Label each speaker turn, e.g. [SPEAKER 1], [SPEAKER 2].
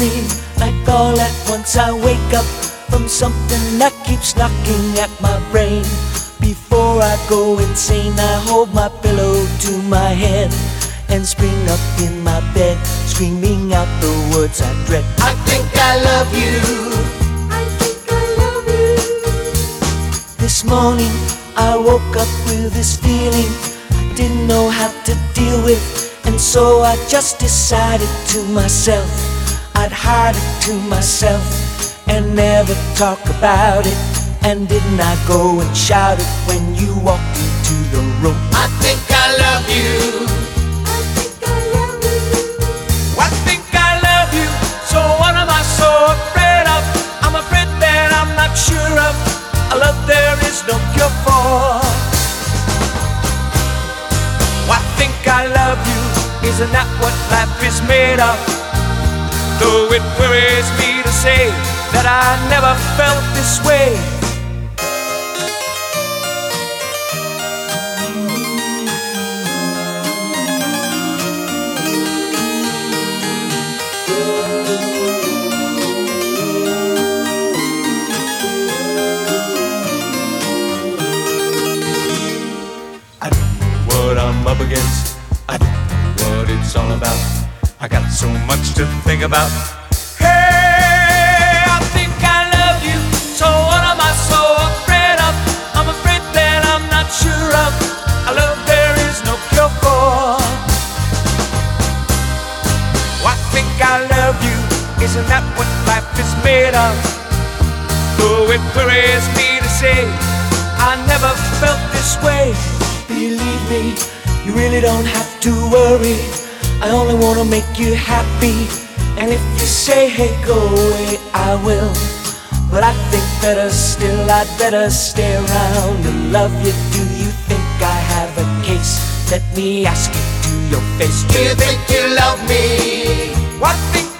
[SPEAKER 1] dream, like all at once I wake up from something that keeps knocking at my brain. Before I go insane, I hold my pillow to my head and spring up in my bed, screaming out the words I dread. I think I love you.
[SPEAKER 2] I think I love you.
[SPEAKER 1] This morning I woke up with this feeling I didn't know how to deal with, and so I just decided to myself I'd hide it to myself and never talk about it. And didn't I go and shout it when you walked into the room? I think I love you.
[SPEAKER 2] I think I love you.
[SPEAKER 1] I think I love you. So what am I so afraid of? I'm afraid that I'm not sure of a love there is no cure for. I think I love you. Isn't that what life is made of? Though it worries me to say that I never felt this way. I don't know what I'm up against. I don't know what it's all about. I got so much to think about. Hey, I think I love you. So what am I so afraid of? I'm afraid that I'm not sure of a love there is no cure for. I think I love you. Isn't that what life is made of? Though it worries me to say I never felt this way. Believe me, you really don't have to worry. I only wanna make you happy. And if you say, hey, go away, I will. But I think better still, I'd better stay around and love you. Do you think I have a case? Let me ask you to your face. Do you think you love me? I think